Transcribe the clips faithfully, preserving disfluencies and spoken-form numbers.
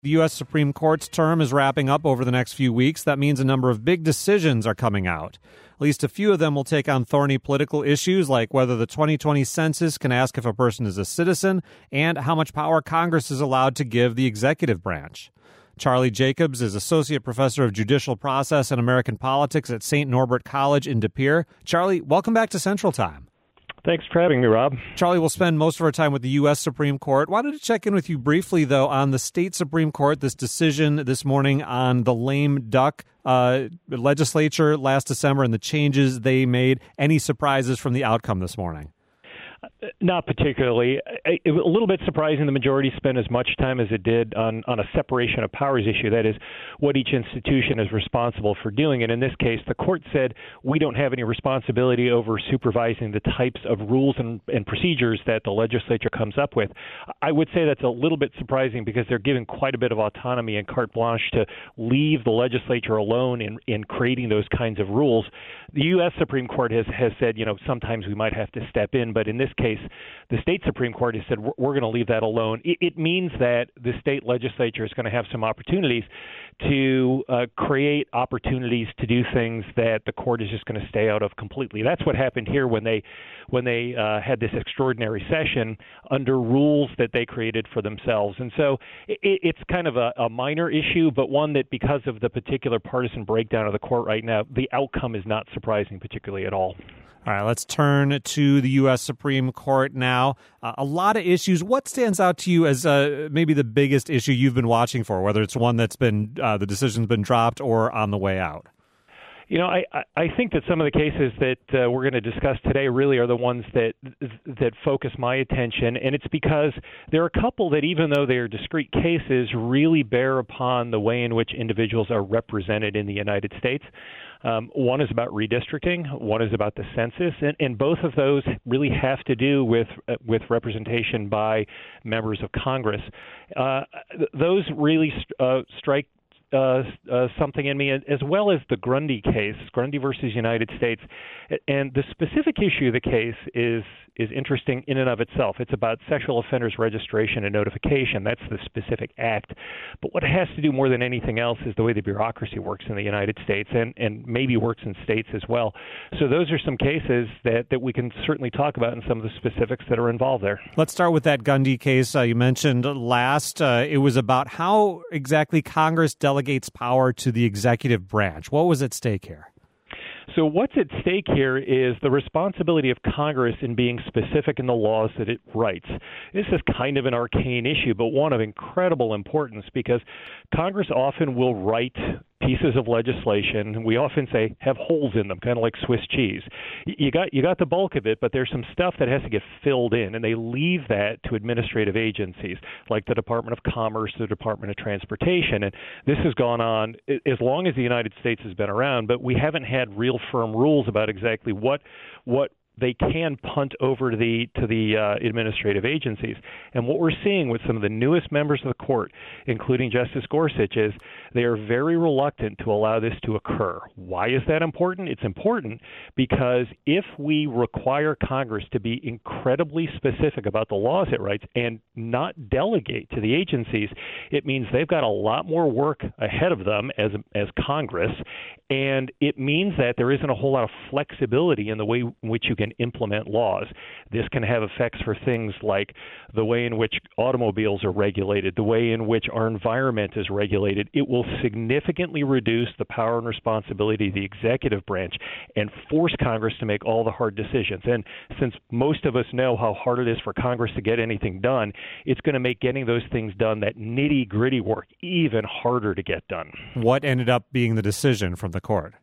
The U S Supreme Court's term is wrapping up over the next few weeks. That means a number of big decisions are coming out. At least a few of them will take on thorny political issues like whether the twenty twenty census can ask if a person is a citizen and how much power Congress is allowed to give the executive branch. Charlie Jacobs is Associate Professor of Judicial Process and American Politics at Saint Norbert College in De Pere. Charlie, welcome back to Central Time. Thanks for having me, Rob. Charlie, we'll spend most of our time with the U S Supreme Court. Wanted to check in with you briefly, though, on the state Supreme Court, this decision this morning on the lame duck uh, legislature last December and the changes they made. Any surprises from the outcome this morning? Not particularly. It was a little bit surprising the majority spent as much time as it did on, on a separation of powers issue, that is, what each institution is responsible for doing. And in this case, the court said we don't have any responsibility over supervising the types of rules and, and procedures that the legislature comes up with. I would say that's a little bit surprising because they're given quite a bit of autonomy and carte blanche to leave the legislature alone in, in creating those kinds of rules. The U S Supreme Court has, has said, you know, sometimes we might have to step in, but in this case, the state Supreme Court has said we're, we're going to leave that alone. It, it means that the state legislature is going to have some opportunities to uh, create opportunities to do things that the court is just going to stay out of completely. That's what happened here when they when they uh, had this extraordinary session under rules that they created for themselves. And so it, it's kind of a, a minor issue, but one that because of the particular partisan breakdown of the court right now, the outcome is not surprising particularly at all. All right, let's turn to the U S Supreme Court now. Uh, a lot of issues. What stands out to you as uh, maybe the biggest issue you've been watching for, whether it's one that's been, uh, the decision's been dropped or on the way out? You know, I, I think that some of the cases that uh, we're going to discuss today really are the ones that that focus my attention, and it's because there are a couple that, even though they are discrete cases, really bear upon the way in which individuals are represented in the United States. Um, one is about redistricting, one is about the census, and, and both of those really have to do with uh, with representation by members of Congress. Uh, th- those really st- uh, strike Uh, uh, something in me, as well as the Grundy case, Grundy versus United States. And the specific issue of the case is is interesting in and of itself. It's about sexual offenders registration and notification. That's the specific act. But what it has to do more than anything else is the way the bureaucracy works in the United States and, and maybe works in states as well. So those are some cases that, that we can certainly talk about and some of the specifics that are involved there. Let's start with that Grundy case uh, you mentioned last. Uh, it was about how exactly Congress delegates power to the executive branch. What was at stake here? So what's at stake here is the responsibility of Congress in being specific in the laws that it writes. This is kind of an arcane issue, but one of incredible importance because Congress often will write pieces of legislation, we often say have holes in them, kind of like Swiss cheese. You got you got the bulk of it, but there's some stuff that has to get filled in, and they leave that to administrative agencies like the Department of Commerce, the Department of Transportation. And this has gone on as long as the United States has been around, but we haven't had real firm rules about exactly what what they can punt over to the to the uh, administrative agencies. And what we're seeing with some of the newest members of the court, including Justice Gorsuch, is they are very reluctant to allow this to occur. Why is that important? It's important because if we require Congress to be incredibly specific about the laws it writes and not delegate to the agencies, it means they've got a lot more work ahead of them as as Congress, and it means that there isn't a whole lot of flexibility in the way in which you can implement laws. This can have effects for things like the way in which automobiles are regulated, the way in which our environment is regulated. It will significantly reduce the power and responsibility of the executive branch and force Congress to make all the hard decisions. And since most of us know how hard it is for Congress to get anything done, it's going to make getting those things done, that nitty-gritty work, even harder to get done. What ended up being the decision from the court?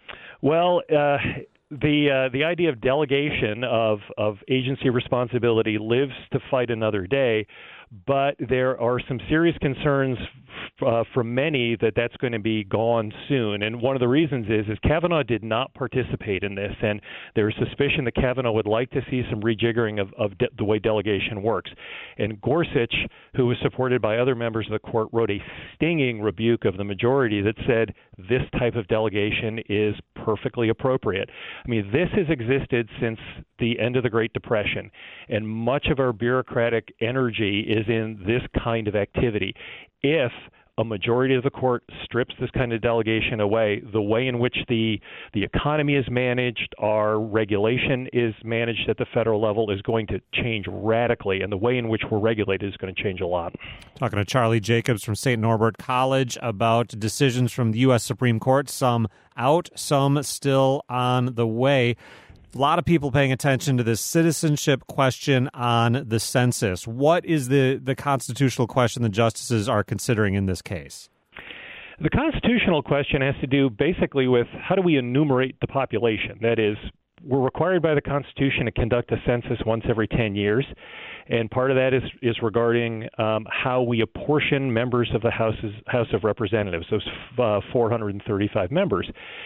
Well, uh, The uh, the idea of delegation of, of agency responsibility lives to fight another day, but there are some serious concerns uh, from many that that's going to be gone soon. And one of the reasons is, is Kavanaugh did not participate in this, and there's suspicion that Kavanaugh would like to see some rejiggering of, of de- the way delegation works. And Gorsuch, who was supported by other members of the court, wrote a stinging rebuke of the majority that said this type of delegation is perfectly appropriate. I mean, this has existed since the end of the Great Depression, and much of our bureaucratic energy is in this kind of activity. If a majority of the court strips this kind of delegation away, the way in which the the economy is managed, our regulation is managed at the federal level is going to change radically, and the way in which we're regulated is going to change a lot. Talking to Charlie Jacobs from Saint Norbert College about decisions from the U S Supreme Court, some out, some still on the way. A lot of people paying attention to this citizenship question on the census. What is the, the constitutional question the justices are considering in this case? The constitutional question has to do basically with how do we enumerate the population? That is, we're required by the Constitution to conduct a census once every ten years, and part of that is is regarding um, how we apportion members of the House's, House of Representatives, those uh, four hundred thirty-five members.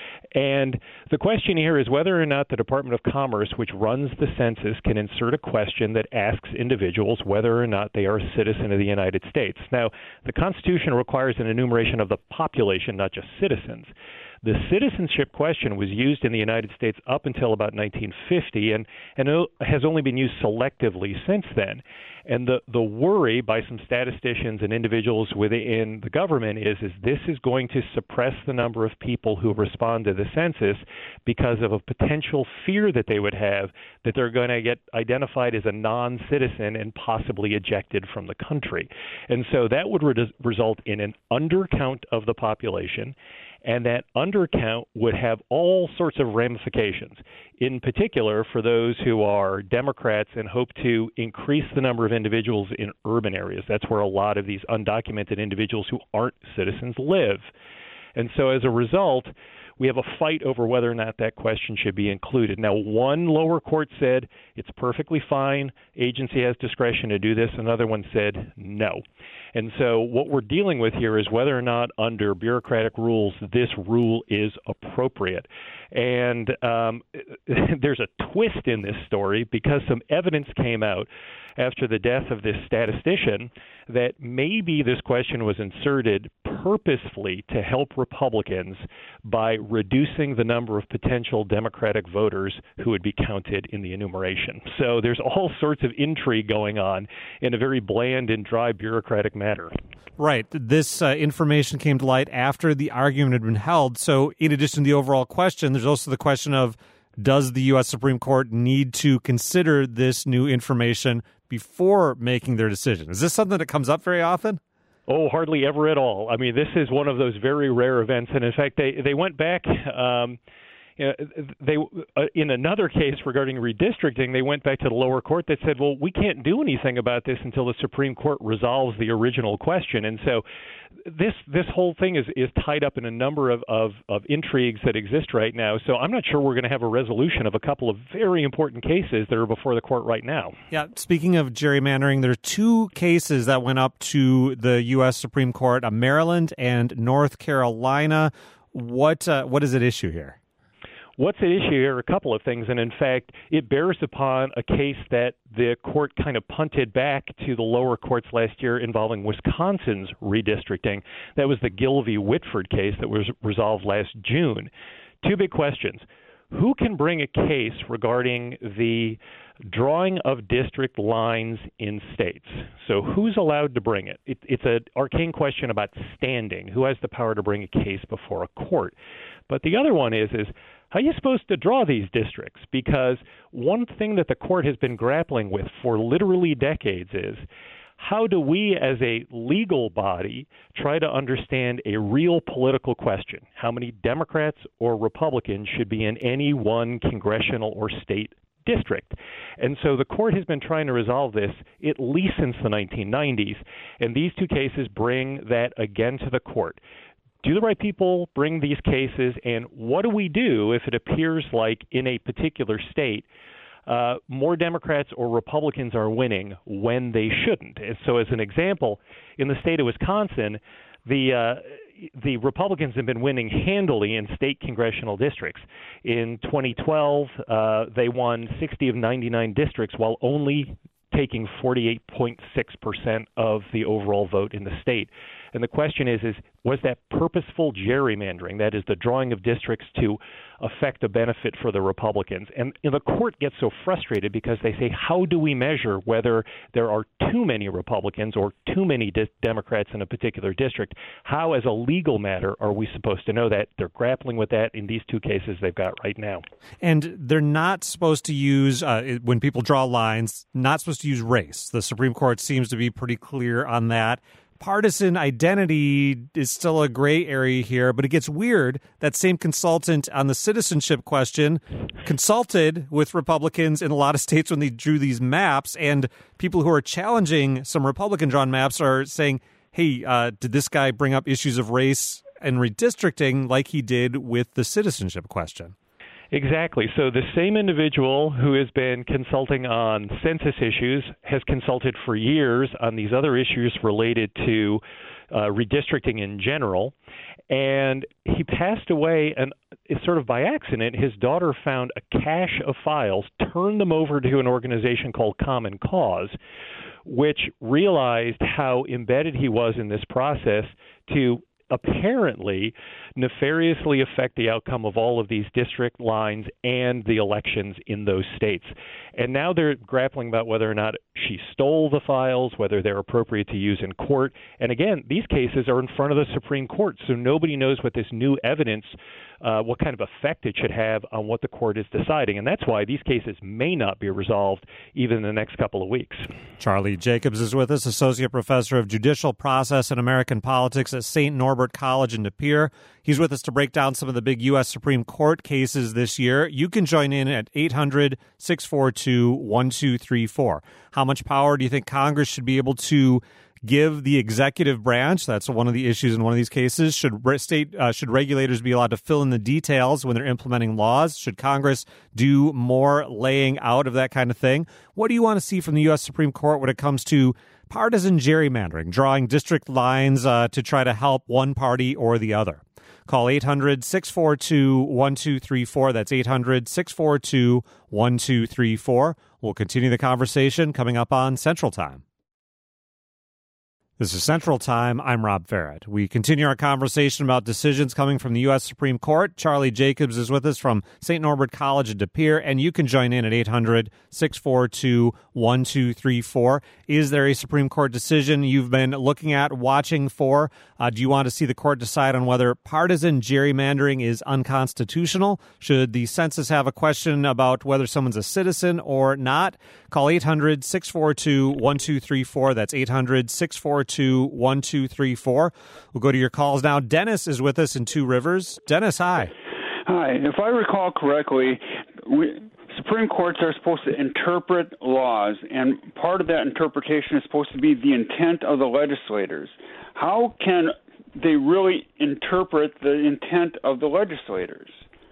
And the question here is whether or not the Department of Commerce, which runs the census, can insert a question that asks individuals whether or not they are a citizen of the United States. Now, the Constitution requires an enumeration of the population, not just citizens. The citizenship question was used in the United States up until about nineteen fifty and, and has only been used selectively since then. And the, the worry by some statisticians and individuals within the government is, is this is going to suppress the number of people who respond to the census because of a potential fear that they would have that they're going to get identified as a non-citizen and possibly ejected from the country. And so that would re- result in an undercount of the population, and that undercount would have all sorts of ramifications, in particular for those who are Democrats and hope to increase the number of individuals in urban areas. That's where a lot of these undocumented individuals who aren't citizens live. And so as a result, we have a fight over whether or not that question should be included. Now, one lower court said it's perfectly fine, agency has discretion to do this. Another one said no. And so what we're dealing with here is whether or not under bureaucratic rules this rule is appropriate. And um, there's a twist in this story because some evidence came out after the death of this statistician that maybe this question was inserted purposefully to help Republicans by reducing the number of potential Democratic voters who would be counted in the enumeration. So there's all sorts of intrigue going on in a very bland and dry bureaucratic matter. Right. This uh, information came to light after the argument had been held. So in addition to the overall question, there's also the question of, does the U S Supreme Court need to consider this new information before making their decision? Is this something that comes up very often? Oh, hardly ever at all. I mean, this is one of those very rare events. And in fact, they, they went back, um, you know, they uh, in another case regarding redistricting, they went back to the lower court that said, well, we can't do anything about this until the Supreme Court resolves the original question. And so this this whole thing is, is tied up in a number of, of, of intrigues that exist right now. So I'm not sure we're going to have a resolution of a couple of very important cases that are before the court right now. Yeah, speaking of gerrymandering, there are two cases that went up to the U S Supreme Court, uh, Maryland and North Carolina. What uh, what is at issue here? What's at issue here are a couple of things, and in fact, it bears upon a case that the court kind of punted back to the lower courts last year involving Wisconsin's redistricting. That was the Gill v. Whitford case that was resolved last June. Two big questions. Who can bring a case regarding the drawing of district lines in states? So who's allowed to bring it? it it's an arcane question about standing. Who has the power to bring a case before a court? But the other one is, is how are you supposed to draw these districts? Because one thing that the court has been grappling with for literally decades is, how do we as a legal body try to understand a real political question? How many Democrats or Republicans should be in any one congressional or state district? And so the court has been trying to resolve this at least since the nineteen nineties, and these two cases bring that again to the court. Do the right people bring these cases, and what do we do if it appears like in a particular state uh, more Democrats or Republicans are winning when they shouldn't? And so as an example, in the state of Wisconsin, the uh, the Republicans have been winning handily in state congressional districts. In twenty twelve, uh, they won sixty of ninety-nine districts while only taking forty-eight point six percent of the overall vote in the state. And the question is, is was that purposeful gerrymandering, that is the drawing of districts to affect a benefit for the Republicans? And you know, the court gets so frustrated because they say, how do we measure whether there are too many Republicans or too many de- Democrats in a particular district? How, as a legal matter, are we supposed to know that? They're grappling with that in these two cases they've got right now. And they're not supposed to use, uh, when people draw lines, not supposed to use race. The Supreme Court seems to be pretty clear on that. Partisan identity is still a gray area here, but it gets weird. That same consultant on the citizenship question consulted with Republicans in a lot of states when they drew these maps, and people who are challenging some Republican-drawn maps are saying, hey, uh, did this guy bring up issues of race and redistricting like he did with the citizenship question? Exactly. So the same individual who has been consulting on census issues has consulted for years on these other issues related to uh, redistricting in general. And he passed away, and it's sort of by accident, his daughter found a cache of files, turned them over to an organization called Common Cause, which realized how embedded he was in this process to apparently nefariously affect the outcome of all of these district lines and the elections in those states. And now they're grappling about whether or not she stole the files, whether they're appropriate to use in court. And again, these cases are in front of the Supreme Court, so nobody knows what this new evidence, uh, what kind of effect it should have on what the court is deciding. And that's why these cases may not be resolved even in the next couple of weeks. Charlie Jacobs is with us, Associate Professor of Judicial Process and American Politics at Saint Norbert College in De Pere. He's with us to break down some of the big U S Supreme Court cases this year. You can join in at eight hundred, six four two, one two three four. How much power do you think Congress should be able to give the executive branch? That's one of the issues in one of these cases. Should state uh, should regulators be allowed to fill in the details when they're implementing laws? Should Congress do more laying out of that kind of thing? What do you want to see from the U S Supreme Court when it comes to partisan gerrymandering, drawing district lines uh, to try to help one party or the other? Call eight hundred, six four two, one two three four. That's eight hundred, six four two, one two three four. We'll continue the conversation coming up on Central Time. This is Central Time. I'm Rob Farrett. We continue our conversation about decisions coming from the U S Supreme Court. Charlie Jacobs is with us from Saint Norbert College in De Pere, and you can join in at eight hundred, six four two, one two three four. Is there a Supreme Court decision you've been looking at, watching for? Uh, do you want to see the court decide on whether partisan gerrymandering is unconstitutional? Should the census have a question about whether someone's a citizen or not? Call eight hundred, six four two, one two three four. That's eight hundred, six four two, one two three four. We'll go to your calls now. Dennis is with us in Two Rivers. Dennis, hi. Hi. If I recall correctly, we, Supreme Courts are supposed to interpret laws, and part of that interpretation is supposed to be the intent of the legislators. How can they really interpret the intent of the legislators?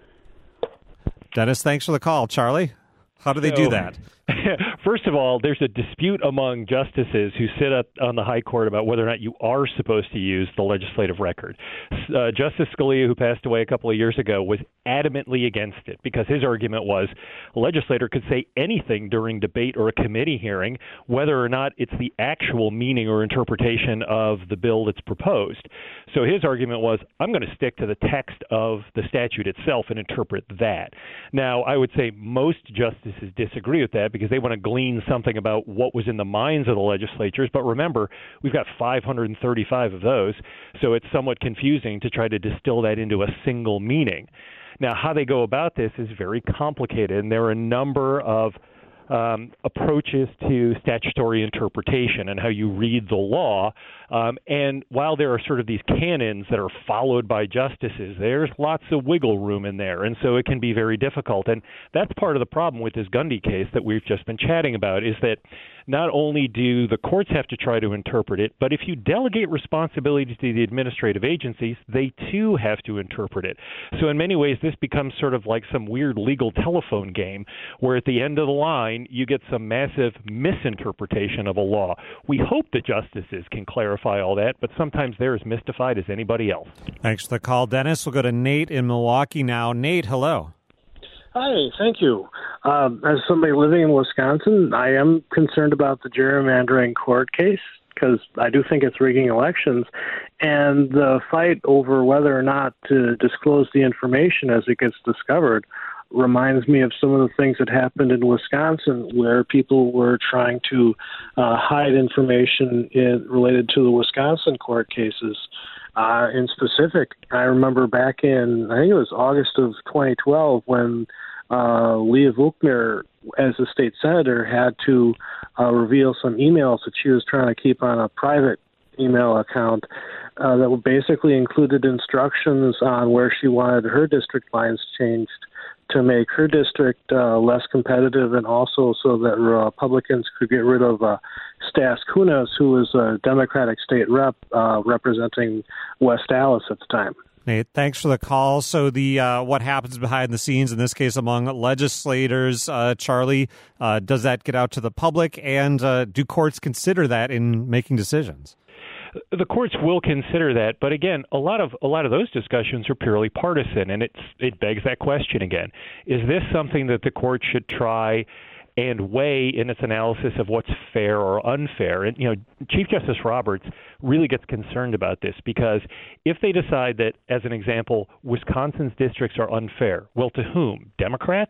Dennis, thanks for the call. Charlie, how do they So, do that? First of all, there's a dispute among justices who sit up on the high court about whether or not you are supposed to use the legislative record. Uh, Justice Scalia, who passed away a couple of years ago, was adamantly against it because his argument was a legislator could say anything during debate or a committee hearing, whether or not it's the actual meaning or interpretation of the bill that's proposed. So his argument was, I'm going to stick to the text of the statute itself and interpret that. Now, I would say most justices disagree with that because they want to glean something about what was in the minds of the legislatures. But remember, we've got five hundred thirty-five of those, so it's somewhat confusing to try to distill that into a single meaning. Now, how they go about this is very complicated, and there are a number of um, approaches to statutory interpretation and how you read the law. Um, and while there are sort of these canons that are followed by justices, there's lots of wiggle room in there, and so it can be very difficult. And that's part of the problem with this Gundy case that we've just been chatting about, is that not only do the courts have to try to interpret it, but if you delegate responsibility to the administrative agencies, they too have to interpret it. So in many ways, this becomes sort of like some weird legal telephone game where at the end of the line, you get some massive misinterpretation of a law. We hope the justices can clarify all that, but sometimes they're as mystified as anybody else. Thanks for the call, Dennis. We'll go to Nate in Milwaukee now. Nate, hello. Hi, thank you. Um, as somebody living in Wisconsin, I am concerned about the gerrymandering court case. because I do think it's rigging elections. And the fight over whether or not to disclose the information as it gets discovered reminds me of some of the things that happened in Wisconsin, where people were trying to uh, hide information in, related to the Wisconsin court cases. Uh, in specific, I remember back in, I think it was August of twenty twelve, when uh, Leah Vukmir, as a state senator, had to uh, reveal some emails that she was trying to keep on a private email account uh, that basically included instructions on where she wanted her district lines changed to make her district uh, less competitive, and also so that Republicans could get rid of uh, Stas Kunas, who was a Democratic state rep uh, representing West Allis at the time. Nate, thanks for the call. So the uh, what happens behind the scenes, in this case among legislators, uh, Charlie, uh, does that get out to the public, and uh, do courts consider that in making decisions? The courts will consider that, but again, a lot of a lot of those discussions are purely partisan, and it's it begs that question again: is this something that the court should try and weigh in its analysis of what's fair or unfair? And you know, Chief Justice Roberts really gets concerned about this, because if they decide that, as an example, Wisconsin's districts are unfair, well, to whom? Democrats?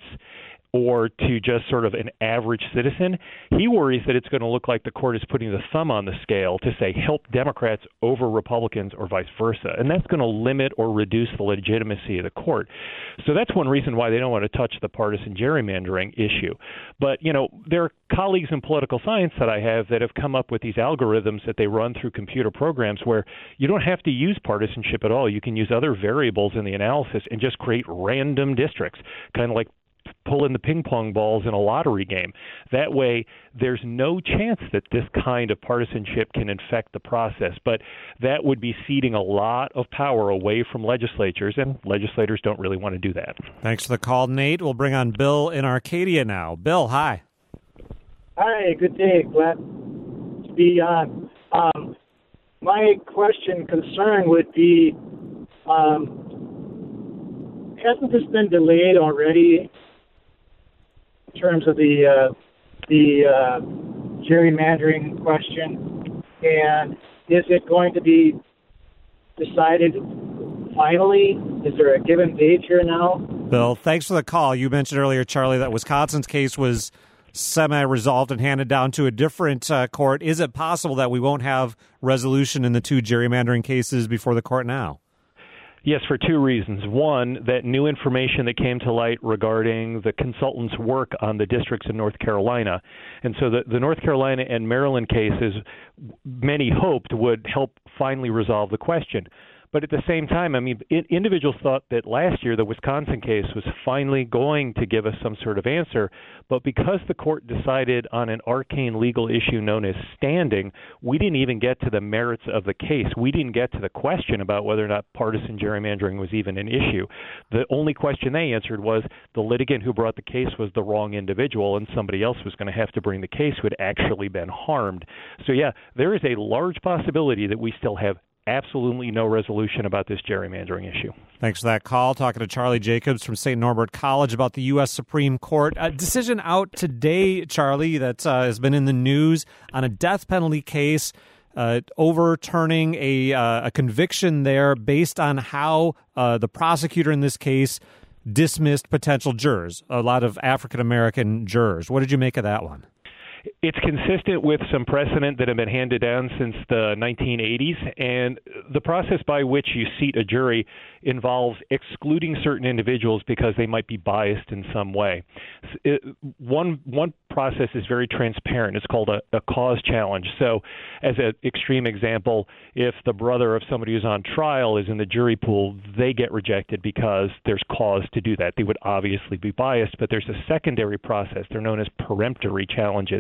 Or to just sort of an average citizen? He worries that it's going to look like the court is putting the thumb on the scale to say help Democrats over Republicans or vice versa. And that's going to limit or reduce the legitimacy of the court. So that's one reason why they don't want to touch the partisan gerrymandering issue. But, you know, there are colleagues in political science that I have that have come up with these algorithms that they run through computer programs where you don't have to use partisanship at all. You can use other variables in the analysis and just create random districts, kind of like pull in the ping pong balls in a lottery game. That way, there's no chance that this kind of partisanship can infect the process. But that would be ceding a lot of power away from legislatures, and legislators don't really want to do that. Thanks for the call, Nate. We'll bring on Bill in Arcadia now. Bill, hi. Hi, good day. Glad to be on. Um, my question, concern would be, um, hasn't this been delayed already? In terms of the uh, the uh, gerrymandering question, and is it going to be decided finally? Is there a given date here now? Bill, thanks for the call. You mentioned earlier, Charlie, that Wisconsin's case was semi-resolved and handed down to a different uh, court. Is it possible that we won't have resolution in the two gerrymandering cases before the court now? Yes, for two reasons. One, that new information that came to light regarding the consultant's work on the districts in North Carolina. And so the, the North Carolina and Maryland cases, many hoped would help finally resolve the question. But at the same time, I mean, it, individuals thought that last year the Wisconsin case was finally going to give us some sort of answer. But because the court decided on an arcane legal issue known as standing, we didn't even get to the merits of the case. We didn't get to the question about whether or not partisan gerrymandering was even an issue. The only question they answered was the litigant who brought the case was the wrong individual, and somebody else was going to have to bring the case who had actually been harmed. So, yeah, there is a large possibility that we still have absolutely no resolution about this gerrymandering issue. Thanks for that call. Talking to Charlie Jacobs from Saint Norbert College about the U S Supreme Court. A decision out today, Charlie, that uh, has been in the news on a death penalty case, uh, overturning a, uh, a conviction there based on how uh, the prosecutor in this case dismissed potential jurors, a lot of African-American jurors. What did you make of that one? It's consistent with some precedent that have been handed down since the nineteen eighties, and the process by which you seat a jury involves excluding certain individuals because they might be biased in some way. It, one one process is very transparent. It's called a, a cause challenge. So as an extreme example, if the brother of somebody who's on trial is in the jury pool, they get rejected because there's cause to do that. They would obviously be biased, but there's a secondary process. They're known as peremptory challenges.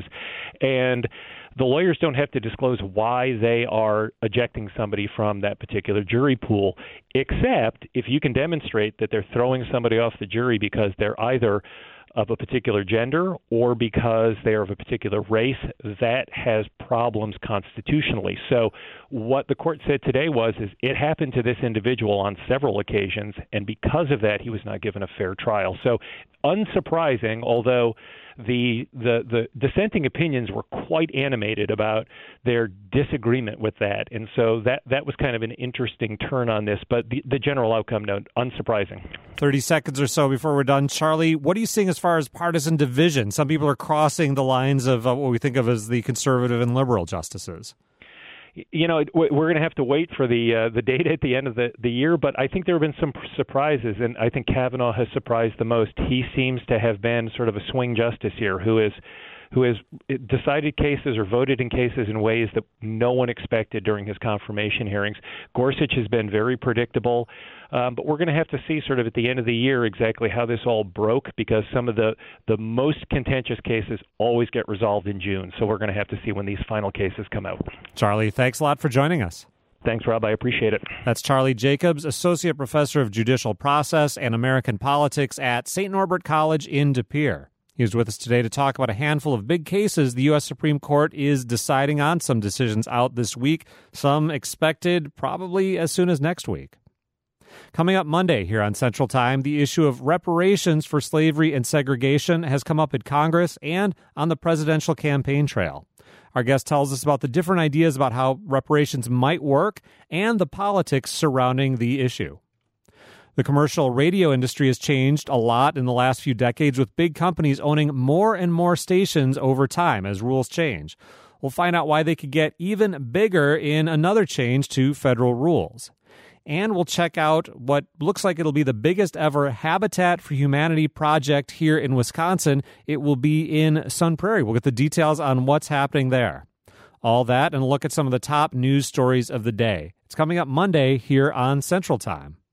And the lawyers don't have to disclose why they are ejecting somebody from that particular jury pool, except if you can demonstrate that they're throwing somebody off the jury because they're either of a particular gender or because they are of a particular race, that has problems constitutionally. So what the court said today was is it happened to this individual on several occasions, and because of that, he was not given a fair trial. So unsurprising, although the the the dissenting opinions were quite animated about their disagreement with that, and so that that was kind of an interesting turn on this. But the, the general outcome, no, unsurprising. Thirty seconds or so before we're done, Charlie. What are you seeing as far as partisan division? Some people are crossing the lines of uh, what we think of as the conservative and liberal justices. You know, we're going to have to wait for the uh, the data at the end of the, the year, but I think there have been some surprises, and I think Kavanaugh has surprised the most. He seems to have been sort of a swing justice here who is who has decided cases or voted in cases in ways that no one expected during his confirmation hearings. Gorsuch has been very predictable, um, but we're going to have to see sort of at the end of the year exactly how this all broke, because some of the, the most contentious cases always get resolved in June. So we're going to have to see when these final cases come out. Charlie, thanks a lot for joining us. Thanks, Rob. I appreciate it. That's Charlie Jacobs, Associate Professor of Judicial Process and American Politics at Saint Norbert College in De Pere. He was with us today to talk about a handful of big cases the U S Supreme Court is deciding on. Some decisions out this week, some expected probably as soon as next week. Coming up Monday here on Central Time, the issue of reparations for slavery and segregation has come up in Congress and on the presidential campaign trail. Our guest tells us about the different ideas about how reparations might work and the politics surrounding the issue. The commercial radio industry has changed a lot in the last few decades, with big companies owning more and more stations over time as rules change. We'll find out why they could get even bigger in another change to federal rules. And we'll check out what looks like it'll be the biggest ever Habitat for Humanity project here in Wisconsin. It will be in Sun Prairie. We'll get the details on what's happening there. All that and look at some of the top news stories of the day. It's coming up Monday here on Central Time.